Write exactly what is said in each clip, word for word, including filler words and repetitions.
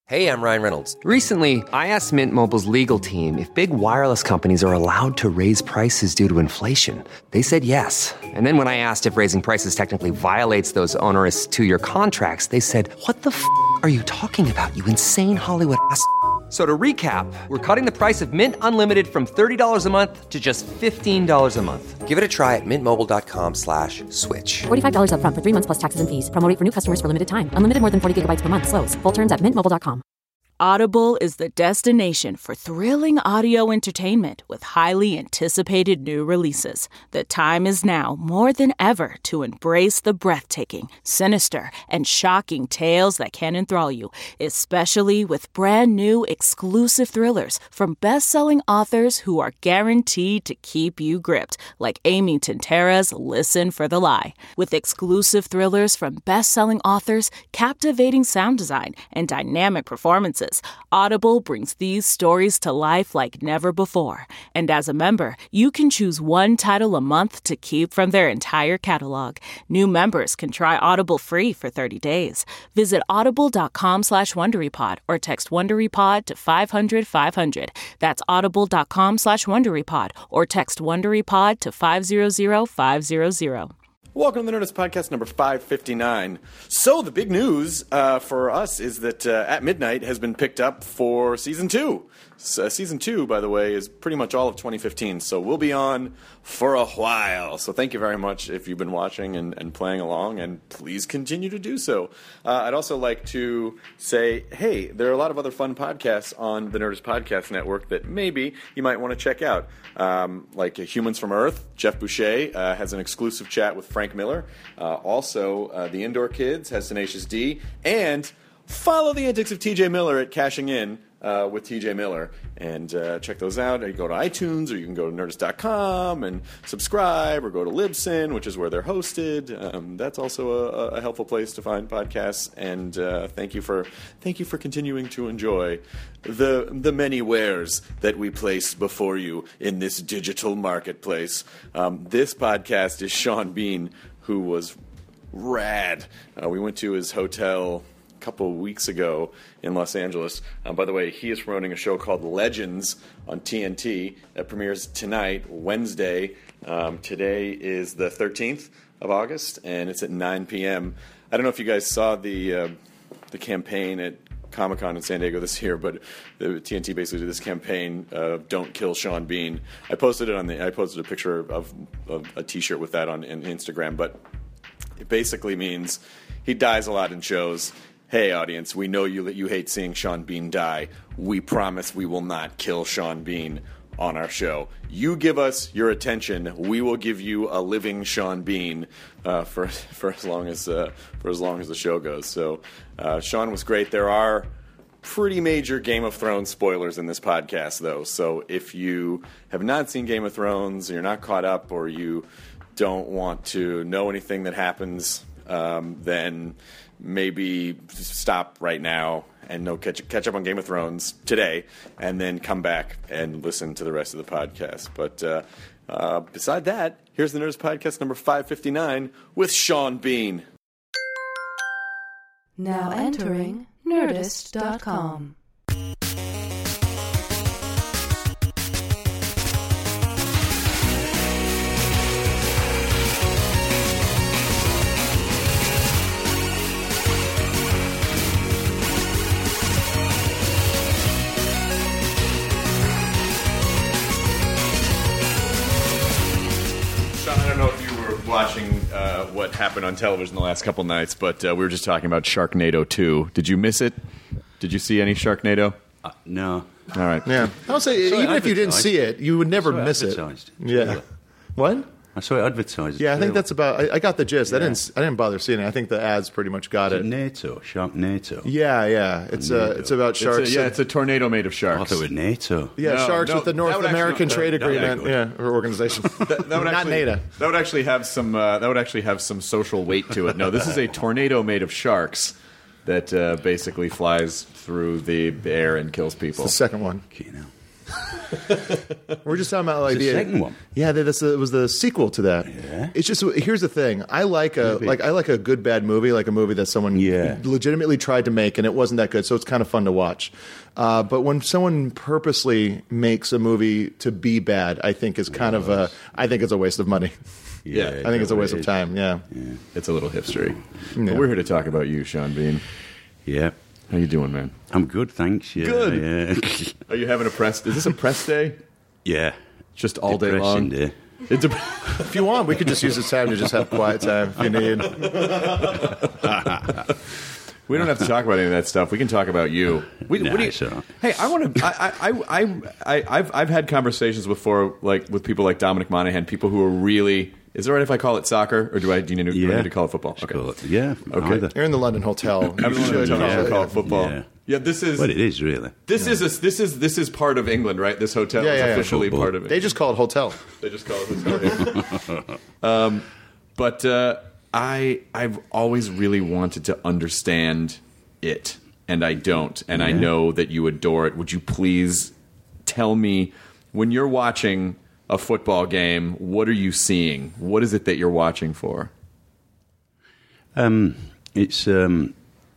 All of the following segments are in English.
Hey, I'm Ryan Reynolds. Recently, I asked Mint Mobile's legal team if big wireless companies are allowed to raise prices due to inflation. They said yes. And then when I asked if raising prices technically violates those onerous two-year contracts, they said, what the f*** are you talking about, you insane Hollywood ass f- So to recap, we're cutting the price of Mint Unlimited from thirty dollars a month to just fifteen dollars a month. Give it a try at mintmobile.com slash switch. forty-five dollars up front for three months plus taxes and fees. Promo rate for new customers for limited time. Unlimited more than forty gigabytes per month. Slows full terms at mint mobile dot com. Audible is the destination for thrilling audio entertainment with highly anticipated new releases. The time is now more than ever to embrace the breathtaking, sinister, and shocking tales that can enthrall you, especially with brand new exclusive thrillers from best-selling authors who are guaranteed to keep you gripped, like Amy Tintera's Listen for the Lie. With exclusive thrillers from best-selling authors, captivating sound design, and dynamic performances, Audible brings these stories to life like never before. And as a member, you can choose one title a month to keep from their entire catalog. New members can try Audible free for thirty days. Visit audible.com slash WonderyPod or text WonderyPod to five hundred five hundred. That's audible.com slash WonderyPod or text WonderyPod to five hundred five hundred. Welcome to the Nerdist Podcast number five fifty-nine. So the big news uh, for us is that uh, At Midnight has been picked up for Season two. So, season two, by the way, is pretty much all of twenty fifteen, so we'll be on for a while. So thank you very much if you've been watching and, and playing along, and please continue to do so. Uh, I'd also like to say, hey, there are a lot of other fun podcasts on the Nerdist Podcast Network that maybe you might want to check out. Um, like uh, Humans from Earth, Jeff Boucher uh, has an exclusive chat with Frank Miller. Uh, also, uh, The Indoor Kids has Tenacious D. And follow the antics of T J Miller at Cashing In uh, with T J Miller. And uh, check those out. You go to iTunes, or you can go to nerdist dot com and subscribe, or go to Libsyn, which is where they're hosted. Um, that's also a, a helpful place to find podcasts. And uh, thank you for thank you for continuing to enjoy the the many wares that we place before you in this digital marketplace. Um, this podcast is Sean Bean, who was rad. Uh, we went to his hotel a couple of weeks ago in Los Angeles. Um, by the way, he is promoting a show called Legends on T N T that premieres tonight, Wednesday. Um, today is the thirteenth of August, and it's at nine p.m. I don't know if you guys saw the uh, the campaign at Comic-Con in San Diego this year, but the T N T basically did this campaign of "Don't Kill Sean Bean." I posted it on the. I posted a picture of, of a T-shirt with that on, on Instagram, but it basically means he dies a lot in shows. Hey, audience, we know you that you hate seeing Sean Bean die. We promise we will not kill Sean Bean on our show. You give us your attention, we will give you a living Sean Bean uh, for for as long as uh, for as long as the show goes. So, uh, Sean was great. There are pretty major Game of Thrones spoilers in this podcast, though. So, if you have not seen Game of Thrones, you're not caught up, or you don't want to know anything that happens, um, then maybe stop right now and no catch catch up on Game of Thrones today, and then come back and listen to the rest of the podcast. But uh, uh, beside that, here's the Nerdist Podcast number five fifty-nine with Sean Bean. Now entering nerdist dot com. Watching uh, what happened on television the last couple nights, but uh, we were just talking about Sharknado two. Did you miss it? Did you see any Sharknado? Uh, no. All right. Yeah. I'll say, So even if you didn't see it, you would never So miss it. advertised. Yeah. What? I saw it advertised. Yeah, I think Really? that's about. I, I got the gist. I Yeah. didn't. I didn't bother seeing it. I think the ads pretty much got Is it. it NATO, Sharknado. Yeah, yeah. It's uh, it's about It's sharks. a, yeah, and- it's a tornado made of I sharks. thought it was NATO. yeah, No, sharks no, with the that North would actually- American no, Trade that would Agreement. actually- Yeah, or organization. That, that would Not actually, NATO. That would actually have some. Uh, that would actually have some social weight to it. No, this is a tornado made of sharks that uh, basically flies through the air and kills people. The second one. Okay, now. We're just talking about like The the second one. Yeah, that- that's the, it was the sequel to that. Yeah. It's just here's the thing. I like a Maybe. like I like a good bad movie, like a movie that someone Yeah. legitimately tried to make and it wasn't that good. So it's kind of fun to watch. Uh, but when someone purposely makes a movie to be bad, I think is kind of a I think it's a waste of money. Yeah, I think it's a waste of it is. time. Yeah. It's a little hipstery. But we're here to talk about you, Sean Bean. Yeah. How you doing, man? I'm good, thanks. Yeah, Good. Yeah. Are you having a press? Is this a press day? yeah. Just all day long? Depressing day. It's a, If you want, we could just use this time to just have quiet time if you need. we don't have to talk about any of that stuff. We can talk about you. We, Nah, what do you it's all right. Hey, I want to. I, I, I, I, I've, I've had conversations before, like with people like Dominic Monaghan, people who are really. Is it all right if I call it soccer, or do I? Do you need to, do I Yeah. need to call it football? Just call it- yeah. Okay. Either. You're in the London hotel. You Everyone should should call it- call it football. Yeah. Yeah, this is. Well, it is really. This is a, this is this is part of England, right? This hotel Yeah, is yeah, yeah. officially Football. part of it. They just call it hotel. They just call it hotel. Yeah. um, but uh, I I've always really wanted to understand it, and I don't, and I Yeah. know that you adore it. Would you please tell me when you're watching a football game, what are you seeing? What is it that you're watching for? Um, it's. Um,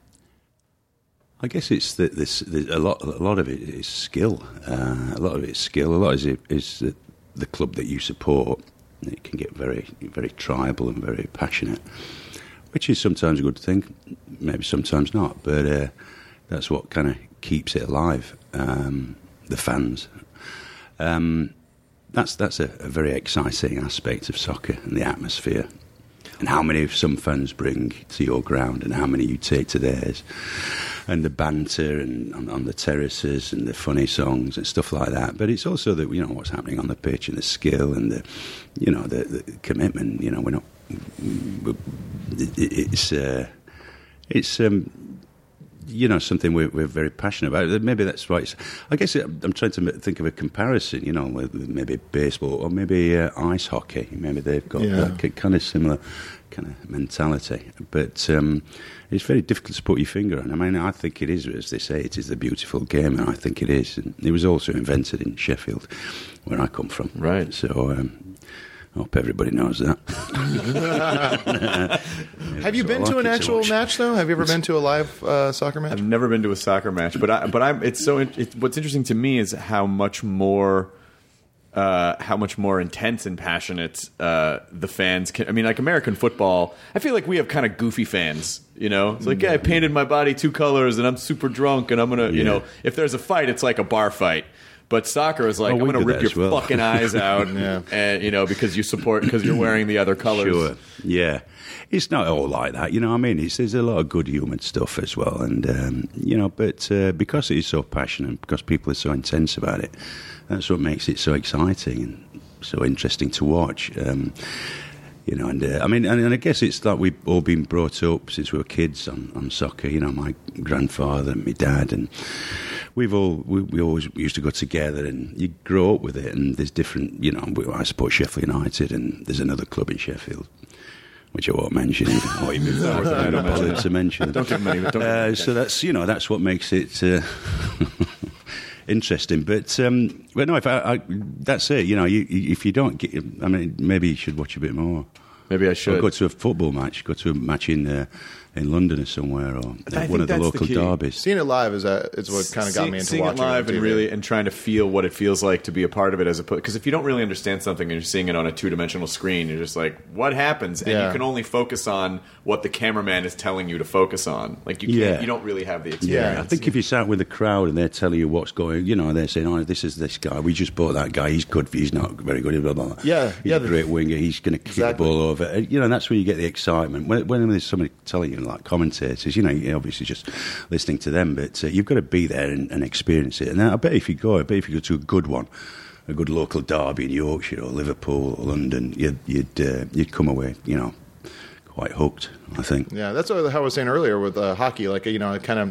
I guess it's that this, this a lot. A lot of it is skill. Uh, a lot of it is skill. A lot is it is the, the club that you support. It can get very, very tribal and very passionate, which is sometimes a good thing, maybe sometimes not. But uh, that's what kind of keeps it alive. Um, the fans. Um, that's that's a, a very exciting aspect of soccer and the atmosphere. And how many of some fans bring to your ground and how many you take to theirs. And the banter and on, on the terraces and the funny songs and stuff like that. But it's also the, you know, what's happening on the pitch and the skill and the, you know, the, the commitment. You know, we're not, it, it's, uh, it's, um, you know, something we're, we're very passionate about. Maybe that's why it's, I guess I'm trying to think of a comparison, you know, with maybe baseball or maybe uh, ice hockey. Maybe they've got Yeah. that kind of similar kind of mentality. But um, it's very difficult to put your finger on. I mean, I think it is, as they say, it is the beautiful game, and I think it is. And it was also invented in Sheffield, where I come from. Right. So um, I hope everybody knows that. Have you So been I to like an it to actual watch. match, though? Have you ever been to a live uh, soccer match? I've never been to a soccer match, but I, but I'm. It's so. It, what's interesting to me is how much more, uh, how much more intense and passionate uh, the fans can. I mean, like American football. I feel like we have kind of goofy fans. You know, it's like, yeah, I painted my body two colors, and I'm super drunk, and I'm gonna, you Yeah. know, if there's a fight, it's like a bar fight. But soccer is like, Oh, I'm we going to do rip that your as well. fucking eyes out, Yeah. and you know, because you support, because you're wearing the other colors. Sure, yeah. It's not all like that, you know what I mean? It's, there's a lot of good human stuff as well, and, um, you know, but uh, because it is so passionate, because people are so intense about it, that's what makes it so exciting and so interesting to watch. Um, you know, and uh, I mean, and, and I guess it's like we've all been brought up since we were kids on, on soccer, you know, my grandfather and my dad, and we've all, we, we always used to go together, and you grow up with it, and there's different, you know, I support Sheffield United, and there's another club in Sheffield, which I won't mention, even, or even more than I don't bother to mention. Don't give them any. Don't give them Uh, any. so that's, you know, that's what makes it uh, interesting. But um, but no, if I, I, that's it. You know, you, you, if you don't get, I mean, maybe you should watch a bit more. Maybe I Or should go to a football match. Go to a match in uh, in London or somewhere, or I one think of the that's the local key. derbies. Seeing it live is uh, is what kind of got See- me into seeing watching it live on and T V. really and trying to feel what it feels like to be a part of it as a because if you don't really understand something and you're seeing it on a two dimensional screen, you're just like, what happens? And Yeah. you can only focus on what the cameraman is telling you to focus on. Like you can't, Yeah. you don't really have the Yeah, experience. I think if you sat with the crowd and they're telling you what's going, you know, they're saying, "Oh, this is this guy. We just bought that guy. He's good. He's not very good." Blah blah blah. Yeah, he's yeah, a the- great winger. He's going to kick Exactly. the ball over. And, you know, that's when you get the excitement. When, when there's somebody telling you, like commentators, you know, you're obviously just listening to them, but uh, you've got to be there and, and experience it. And I bet if you go, I bet if you go to a good one, a good local derby in Yorkshire or Liverpool or London, you'd you'd, uh, you'd come away, you know, quite hooked. I think. Yeah, that's what, how I was saying earlier with uh, hockey. Like, you know, it kind of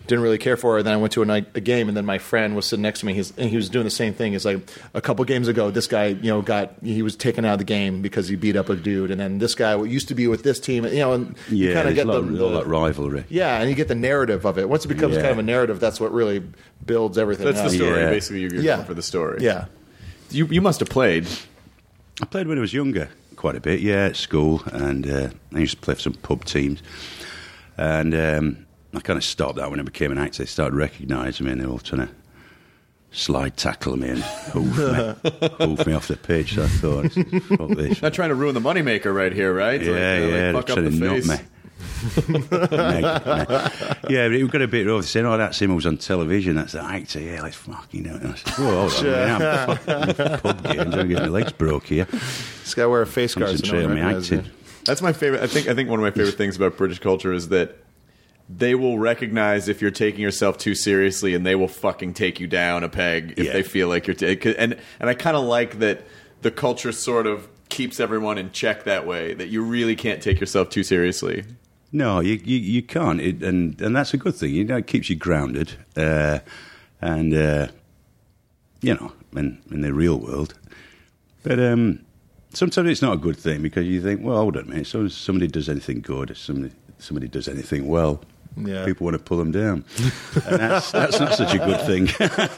didn't really care for her. Then I went to a, night, a game, and then my friend was sitting next to me. He's, and he was doing the same thing. It's like a couple games ago, this guy, you know, got he was taken out of the game because he beat up a dude, and then this guy used to be with this team, you know, and you Yeah, kind of there's get a the, lot, the a lot of rivalry. yeah, and you get the narrative of it. Once it becomes Yeah. kind of a narrative, that's what really builds everything. That's the up. story. Yeah. Basically, you're Yeah. going for the story. Yeah. You you must have played. I played when I was younger, quite a bit, yeah, at school, and uh, I used to play for some pub teams. And um, I kind of stopped that when I became an actor. They started recognising me, and they were all trying to slide tackle me and hoof me, hoof me off the pitch. So I thought, fuck this. Not trying to ruin the moneymaker right here, right? Yeah, Like, uh, yeah, like, they're fuck up trying the to nut face. me. Meg, Meg. Yeah, but it got a bit rough. They said, "Oh, that's him who was on television. That's the actor." Yeah, let's fucking do it. And I said, "Whoa, hold on, man, I'm fucking pub games. I'm getting my legs broke here. This guy wear a face guard. So no Concentrate one on my recognizes acting." you. That's my favorite. I think I think one of my favorite things about British culture is that they will recognize if you're taking yourself too seriously, and they will fucking take you down a peg if Yeah. they feel like you're. Ta- and and I kind of like that the culture sort of keeps everyone in check that way. That you really can't take yourself too seriously. No, you you, you can't, it, and and that's a good thing. You know, it keeps you grounded, uh, and uh, you know, in in the real world. But um, sometimes it's not a good thing because you think, well, hold on a minute. So if somebody does anything good, if somebody somebody does anything well, Yeah. people want to pull them down, and that's that's not such a good thing.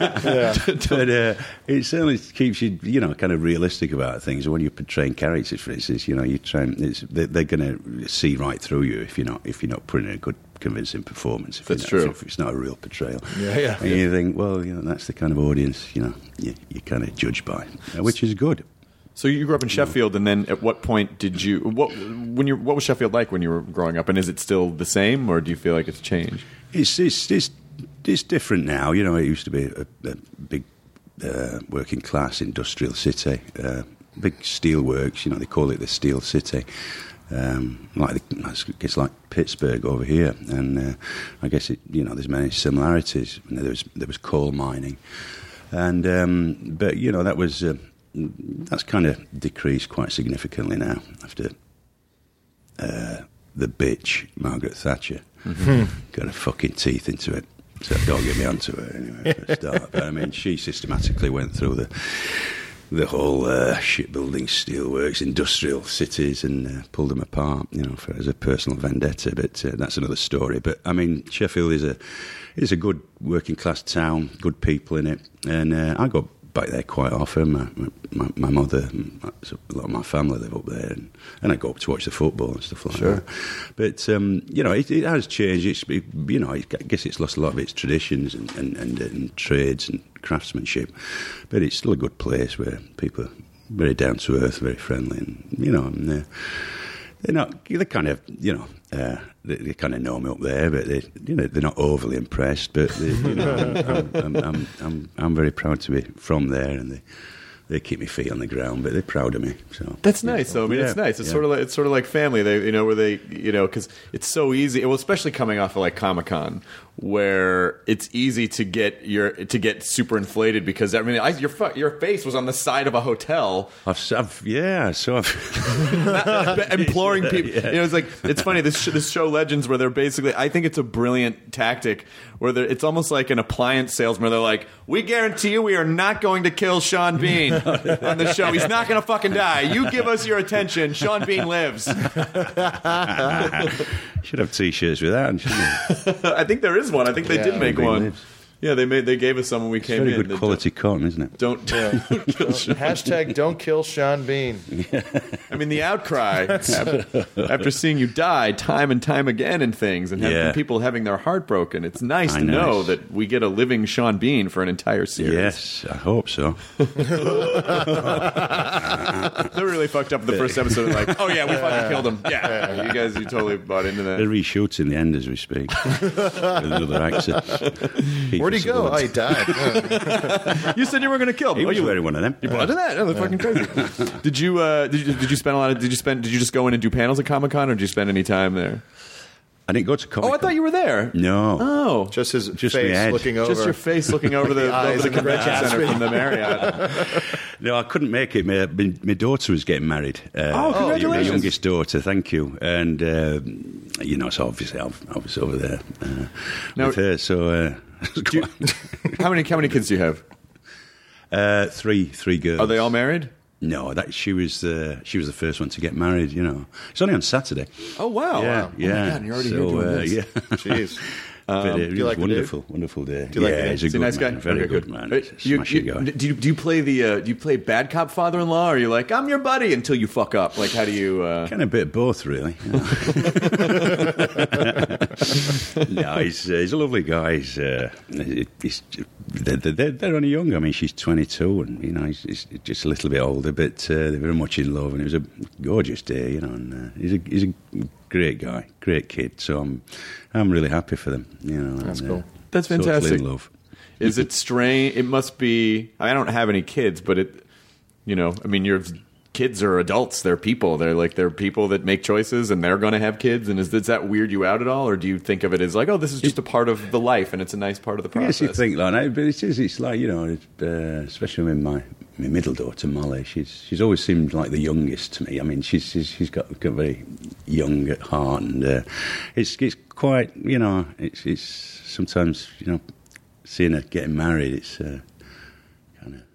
But uh, it certainly keeps you, you know, kind of realistic about things. When you're portraying characters, for instance, you know, you try and it's, they, they're going to see right through you if you're not if you're not putting in a good, convincing performance. If That's you're not, true. If it's not a real portrayal. Yeah, yeah. And you think, well, you know, that's the kind of audience, you know, you, you kind of judge by, uh, which is good. So you grew up in Sheffield, and then at what point did you? What when you? What was Sheffield like when you were growing up? And is it still the same, or do you feel like it's changed? It's it's it's, it's different now. You know, it used to be a, a big uh, working class industrial city, uh, big steel works. You know, they call it the Steel City. Um, like it's like Pittsburgh over here, and uh, I guess it. You know, there's many similarities. You know, there was there was coal mining, and um, but you know that was. Uh, That's kind of decreased quite significantly now after uh, the bitch Margaret Thatcher got her fucking teeth into it. So don't get me onto her anyway for a start. But I mean, she systematically went through the the whole uh, shipbuilding, steelworks, industrial cities and uh, pulled them apart, you know, for, as a personal vendetta. But uh, that's another story. But I mean, Sheffield is a is a good working class town, good people in it, and uh, I go back there quite often. My, my, my mother, a lot of my family live up there, and, and I go up to watch the football and stuff like Sure. that. But um, you know, it, it has changed. It's it, you know, I guess it's lost a lot of its traditions and, and, and, and trades and craftsmanship, but it's still a good place where people are very down to earth, very friendly, and you know, and they're, they're not. They're kind of you know. Uh, they, they kind of know me up there, but they, you know, they're not overly impressed. But they, you know, I'm, I'm, I'm, I'm, I'm very proud to be from there, and they, they keep my feet on the ground, but they're proud of me. So That's nice, though. I mean, Yeah, it's nice. It's yeah. sort of like it's sort of like family. They, you know, where they, you know, because it's so easy. Well, especially coming off of like Comic Con, where it's easy to get your to get super inflated because I mean, I, your fu- your face was on the side of a hotel, I've, I've yeah, so I've imploring people. Yeah. You know, it's like it's funny. This sh- this show Legends, where they're basically, I think it's a brilliant tactic. Where they're, it's almost like an appliance salesman. They're like, "We guarantee you, we are not going to kill Sean Bean on the show. He's not going to fucking die. You give us your attention. Sean Bean lives." should have T-shirts with that, shouldn't we? I think there is one. I think they Yeah. did make Sean Bean one. lives. Yeah, they made. They gave us some when we It's came very in. good They quality cotton, isn't it? Don't. don't Hashtag don't kill Sean Bean. I mean, the outcry after, after seeing you die time and time again in things, and, have, Yeah. and people having their heart broken. It's nice I to know. know. that we get a living Sean Bean for an entire series. Yes, I hope so. They're really fucked up in the first episode. They're like, oh yeah, we fucking killed him. Yeah, you guys, you totally bought into They're that. reshooting the end as we speak. With another actor. Where'd he go? Oh, he died. You said you were going to kill him. He Oh, was you wearing one of them. You bought into that? Oh, that's fucking crazy. Did you? Uh, did you? Did you spend a lot of? Did you spend? Did you just go in and do panels at Comic Con, or did you spend any time there? I didn't go to Comic-Con. Oh, I thought you were there. No. Oh. Just his Just my face head. looking over. Just your face looking over the, The eyes over the in the convention Red center Gatsby. from the Marriott. No, I couldn't make it. My, my, my daughter was getting married. Uh, Oh, congratulations. My youngest daughter, thank you. And, uh, you know, so obviously I was, I was over there uh, Now- with her. So, uh, Do you- how many how many kids do you have? uh, three three girls. Are they all married? No, that she was the she was the first one to get married. You know, it's only on Saturday. Oh, wow. yeah, wow. yeah. Oh, my God, you're already so, here doing uh, this. Yeah, Jeez. but Um, it do you was like the dude? wonderful, wonderful day. Do you like yeah, him? he's a Is he good a nice man, guy? very Okay, good, good. man. Hey, He's a you- smashing you- guy. do you do you play the uh, do you play bad cop father-in-law, or are you like, I'm your buddy until you fuck up? Like, how do you? Uh... Kind of a bit of both, really. No, he's, uh, he's a lovely guy. He's, uh, he's, they're, they're, they're only young. I mean, she's twenty-two, and you know, he's, he's just a little bit older, but uh, they're very much in love. And it was a gorgeous day, you know. And uh, he's a he's a great guy, great kid. So I'm I'm really happy for them. You know, That's and, cool. Uh, That's totally fantastic. in love. Is it strange? It must be. I don't have any kids, but it, you know, I mean, your kids are adults. They're people. They're like they're people that make choices, and they're going to have kids. And is does that weird you out at all, or do you think of it as like, oh, this is just a part of the life, and it's a nice part of the I process? guess you think like that, but it is. It's like, you know, it, uh, especially with my my middle daughter Molly. She's she's always seemed like the youngest to me. I mean, she's she's, she's got, got very young at heart, and uh, it's it's quite, you know, it's it's sometimes, you know, seeing her getting married, it's uh, kind of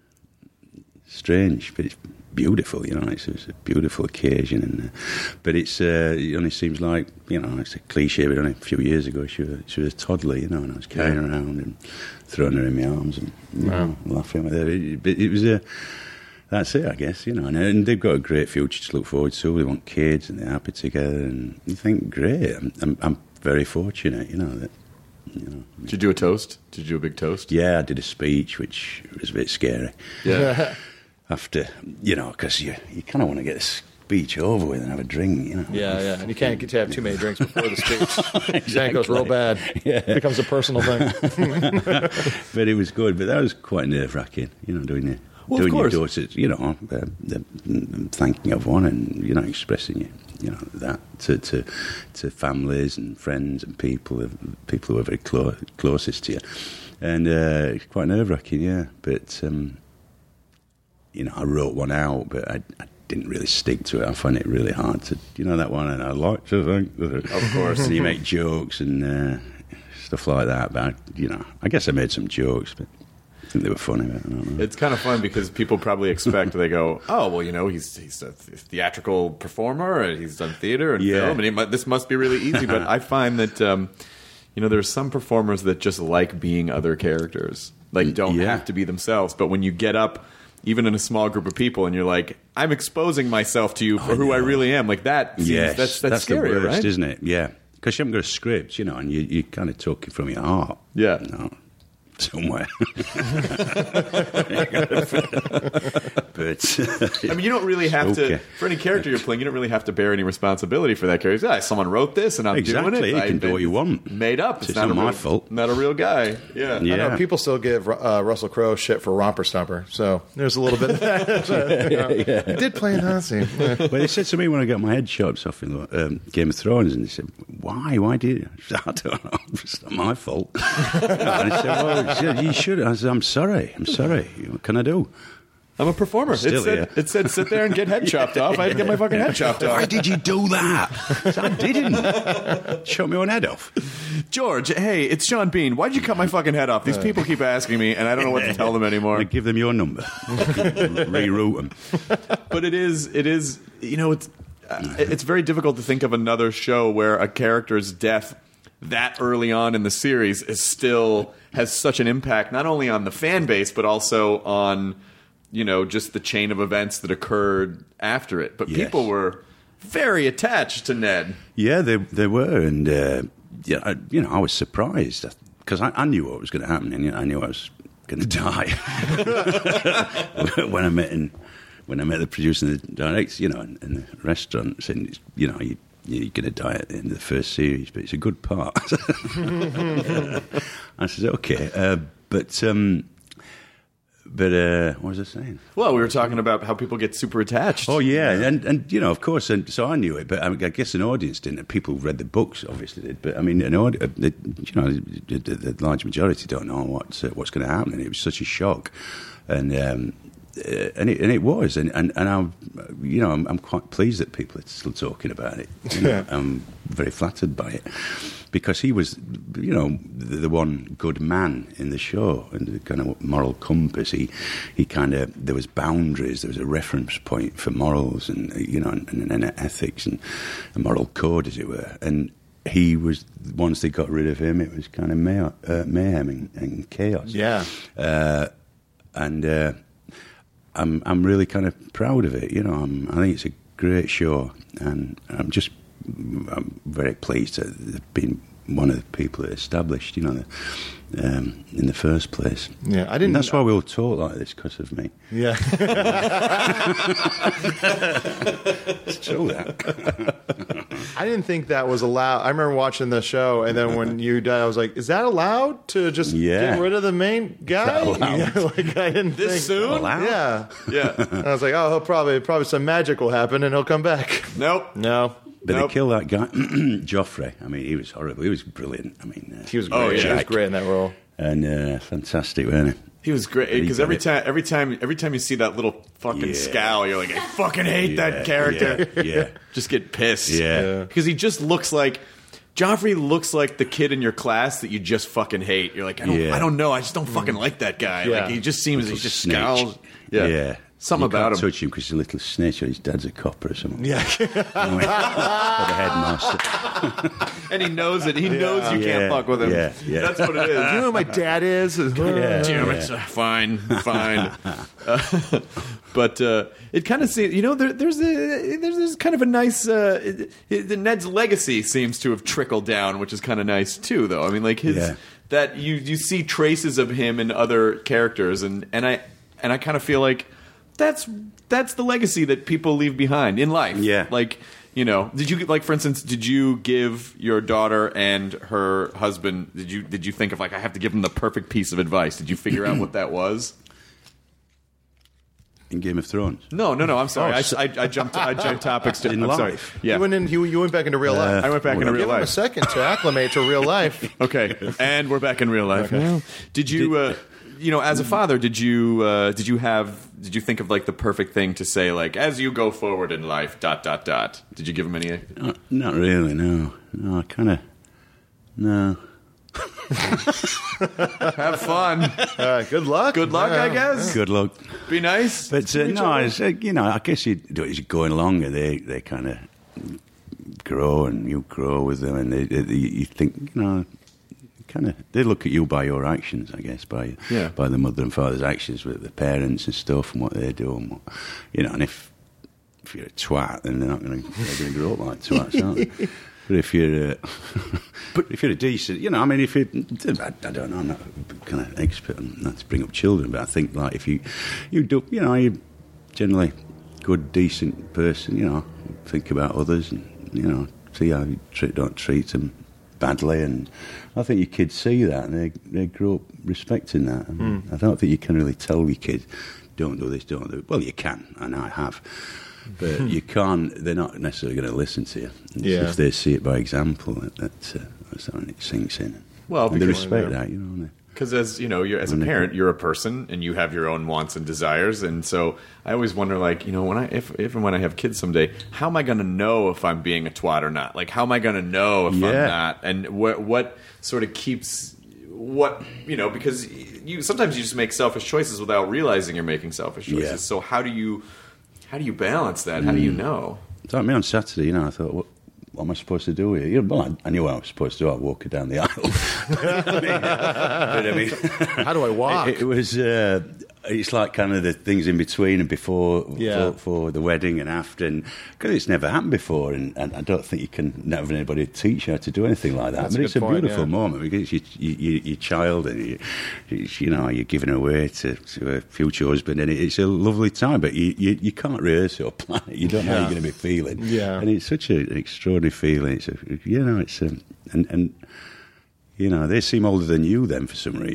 strange, but it's beautiful, you know. It's, it's a beautiful occasion, and uh, but it's uh, it only seems like, you know, it's a cliche, but only a few years ago she was she was a toddler, you know, and I was carrying her around and throwing her in my arms and, you know, laughing with her. It, but it was a that's it, I guess, you know, and, and they've got a great future to look forward to. They want kids, and they're happy together, and you think, great. I'm, I'm, I'm very fortunate, you know, that. You know, Did you do a toast? Did you do a big toast? yeah, I did a speech, which was a bit scary. Yeah. After, you know, because you, you kind of want to get the speech over with and have a drink, you know. Yeah, yeah. And you can't get to have too many drinks before the speech. Exactly. Then it goes real bad. Yeah. It becomes a personal thing. But it was good. But that was quite nerve-wracking, you know, doing your, Well, of doing your course. daughter, you know, uh, the, thanking everyone and, you know, expressing you, you know, that to, to to families and friends and people, people who are very clo- closest to you. And uh, it's quite nerve-wracking, yeah. But, um, you know, I wrote one out, but I, I didn't really stick to it. I find it really hard to, you know, that one, and I like to think that. Of course. And you make jokes and uh, stuff like that. But, I, you know, I guess I made some jokes, but I think they were funny. But I don't know. It's kind of fun because people probably expect, they go, oh, well, you know, he's he's a theatrical performer, and he's done theater and Yeah. film, and he mu- this must be really easy. But I find that, um, you know, there's some performers that just like being other characters, like don't Yeah. have to be themselves. But when you get up, even in a small group of people, and you're like, I'm exposing myself to you for who I really am, like that, seems, Yes, that's, that's, that's scary, the worst, right? isn't it? Yeah. Because you haven't got a script, you know, and you, you kind of talk it from your heart. Yeah. You know, somewhere. But I mean, you don't really have Okay. to, for any character you're playing, you don't really have to bear any responsibility for that character. Yeah, someone wrote this, and I'm Exactly, doing it. you I- can do what you want. Made up. It's, It's not, not a my real, fault. Not a real guy. Yeah. Yeah. I know people still give uh, Russell Crowe shit for Romper Stomper, so there's a little bit of that. You know, I did play a Nazi. Well, they said to me when I got my head chopped off in um, Game of Thrones, and they said, "Why? Why did you?" I said, "I don't know. It's not my fault." And they said, "Well, she said, you should." I said, "I'm sorry. I'm sorry. What can I do?" I'm a performer. It Still said, here. it said, sit there and get head chopped off. I had to get my fucking head chopped Why off. did you do that? I said, I didn't. Chop my own head off. George, hey, it's Sean Bean. Why'd you cut my fucking head off? These people keep asking me, and I don't know what to tell them I anymore. give them your number. Reroute them. But it is, it is, you know, it's, uh, it's very difficult to think of another show where a character's death that early on in the series is still has such an impact, not only on the fan base, but also on, you know, just the chain of events that occurred after it. But Yes. people were very attached to Ned. Yeah, they they were, and uh, yeah, I, you know, I was surprised because I, I knew what was going to happen, and you know, I knew I was going to die when I met in, when I met the producer and the director, you know, in, in the restaurant, saying, you know, you, you're going to die at the end of the first series, but it's a good part. I said, okay, uh, but. Um, but uh, what was I saying? Well, we were talking about how people get super attached. Oh yeah, and and you know, of course, and so I knew it, but I, mean, I guess an audience didn't. People read the books, obviously did, but I mean, an audi- uh, the, you know, the, the, the large majority don't know what's uh, what's going to happen, and it was such a shock, and. Um, Uh, and it and it was, and and, and I'm, you know, I'm, I'm quite pleased that people are still talking about it. You know, I'm very flattered by it because he was, you know, the, the one good man in the show and the kind of moral compass. He he kind of there was boundaries, there was a reference point for morals and you know and, and, and ethics and a moral code, as it were, and. He was once they got rid of him, it was kind of mayhem, uh, mayhem and, and chaos. Yeah, uh, and. Uh, I'm I'm really kind of proud of it, you know. I'm, I think it's a great show, and I'm just I'm very pleased to have been one of the people that established, you know, the, um, in the first place. Yeah, I didn't. And that's why we all talk like this because of me. Yeah, it's true that. I didn't think that was allowed. I remember watching the show, and then when you died, I was like, "Is that allowed to just Yeah. get rid of the main guy?" Is that allowed? Yeah, like I didn't This think soon? Allowed? Yeah, Yeah. and I was like, "Oh, he'll probably probably some magic will happen, and he'll come back." Nope. No, But Nope. they killed that guy, Joffrey. I mean, he was horrible. He was brilliant. I mean, uh, he was great. Oh, yeah. He was Jack. great in that role. and uh, fantastic, wasn't he? He was great He because got every it. time, every time, every time you see that little fucking Yeah. scowl, you're like, I fucking hate Yeah, that character. yeah, yeah. Just get pissed. Yeah. because he just looks like Joffrey looks like the kid in your class that you just fucking hate. You're like, I don't, Yeah. I don't know, I just don't fucking like that guy. Yeah. Like he just seems, he Little just snitch. scowls. Yeah, yeah. something you about can't him. touch him because he's a little snitch or his dad's a copper or something. Yeah, Anyway, or the headmaster. And he knows it. He knows you Yeah. can't fuck with him. Yeah, yeah. That's what it is. you know who my dad is? Yeah. Damn it! Fine, fine. Uh, but uh, it kind of seems, you know, there, there's a there's, there's kind of a nice. Uh, it, it, Ned's legacy seems to have trickled down, which is kind of nice too. Though I mean, like his Yeah. that you you see traces of him in other characters, and and I and I kind of feel like that's that's the legacy that people leave behind in life. Yeah. like. You know, did you like, for instance, did you give your daughter and her husband? Did you did you think of like I have to give them the perfect piece of advice? Did you figure out what that was? In Game of Thrones. No, no, no. I'm sorry. Oh, I, so- I, I jumped. I jumped topics to. In I'm sorry. life? Yeah. You went in. You, you went back into real life. I went back well, into give real Give him a life. second to acclimate to real life. Okay, and we're back in real life now. Did you, uh, you know, as a father, did you, uh, did you have, did you think of like the perfect thing to say, like as you go forward in life, dot dot dot? Did you give him any? Not, not really, no. No, I kind of, no. Have fun. Uh, good luck. Good luck, I Yeah. guess. Good luck. Be nice. But uh, to each no, other. it's, uh, you know, I guess you do it as you're going along, and they, they kind of grow, and you grow with them, and they, they, you think, you know, kind of they look at you by your actions, I guess, by Yeah. by the mother and father's actions with the parents and stuff, and what they do, and what, you know, and if if you're a twat, then they're not going to they're going to grow up like twats, aren't they? But if you're, uh, but if you're a decent, you know, I mean, if you, I, I don't know, I'm not kind of expert on not to bring up children, but I think like if you, you do, you know, you're generally good, decent person, you know, think about others, and you know, see how you treat, don't treat them badly, and I think your kids see that, and they they grow up respecting that. And Mm. I don't think you can really tell your kids, don't do this, don't do it. Well, you can, and I have. But you can't. They're not necessarily going to listen to you. It's Yeah. If they see it by example, that, that uh, that's when it sinks in. Well, and they because- respect yeah. that, you know. and they- Because as you know, you're, as a parent, you're a person, and you have your own wants and desires. And so I always wonder, like, you know, when I if, if and when I have kids someday, how am I going to know if I'm being a twat or not? Like, how am I going to know if I'm Yeah. not? And what what sort of keeps what you know? Because you sometimes you just make selfish choices without realizing you're making selfish choices. Yeah. So how do you how do you balance that? How do you know? It's like me on Saturday, you know. I thought, what, what am I supposed to do here? You know, well, I, I knew what I was supposed to do. I'd walk her down the aisle. I mean, but I mean, How do I walk? It, it was. Uh, it's like kind of the things in between and before, Yeah. for, for the wedding and after, and because it's never happened before, and, and I don't think you can never have anybody teach you how to do anything like that. That's but a it's good a point, beautiful yeah. moment because it's your, your, your child, and you, it's, you know you're giving away to, to a future husband, and it, it's a lovely time. But you, you, you can't rehearse it or plan it. You don't know how you're going to be feeling. Yeah. and it's such a, an extraordinary feeling. It's a, you know, it's a, and and you know they seem older than you then for some reason.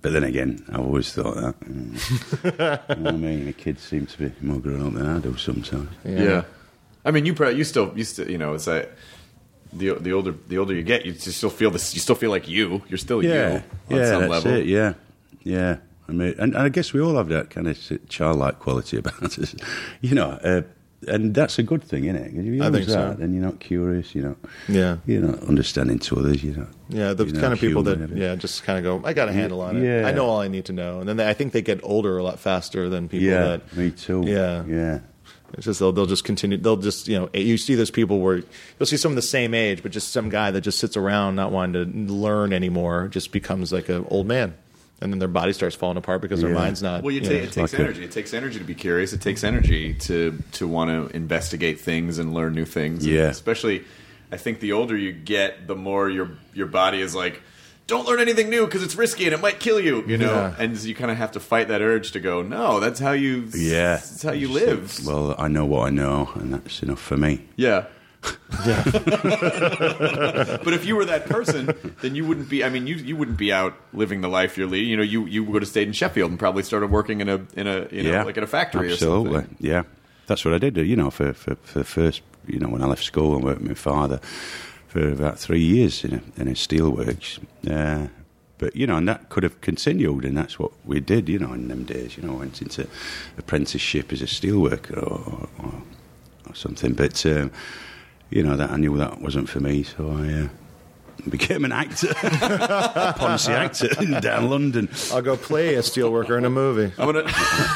but then again, I've always thought that. Mm. You know what I mean? The kids seem to be more grown up than I do sometimes. Yeah. yeah. I mean, you probably, you still, you still, you know, it's like the the older the older you get, you just still feel this. You still feel like you. You're still yeah. you on yeah, some that's level. It, yeah, yeah. I mean, and, and I guess we all have that kind of childlike quality about us, you know. Uh, and that's a good thing, isn't it? If you I think that, so. then you're not curious, you know. Yeah. You're not understanding to others, you know. Yeah, the kind of people that yeah just kind of go, I got a handle on it. Yeah. I know all I need to know, and then they, I think they get older a lot faster than people. Yeah, that, me too. Yeah, yeah. It's just they'll, they'll just continue. They'll just you know you see those people where you'll see some of the same age, but just some guy that just sits around not wanting to learn anymore, just becomes like an old man. And then their body starts falling apart because their Yeah. mind's not. Well, you you ta- know, it takes like a- energy. It takes energy to be curious. It takes energy to to want to investigate things and learn new things. And Yeah. especially, I think the older you get, the more your your body is like, don't learn anything new because it's risky and it might kill you. You know, Yeah. and you kind of have to fight that urge to go. No, that's how you. Yeah. that's how you live. Well, I know what I know, and that's enough for me. Yeah. Yeah. But if you were that person, then you wouldn't be. I mean, you you wouldn't be out living the life you're leading. You know, you, you would have stayed in Sheffield and probably started working in a in a you know yeah, like in a factory absolutely. or something. Yeah, that's what I did. You know, for, for for the first, you know, when I left school and worked with my father for about three years in a, in a steelworks. Uh, but you know, and that could have continued, and that's what we did. You know, in them days, you know, went into apprenticeship as a steelworker or, or, or something. But um, you know, that I knew that wasn't for me, so I uh, became an actor, a Ponzi actor down London. I'll go play a steelworker in a movie. I'm gonna.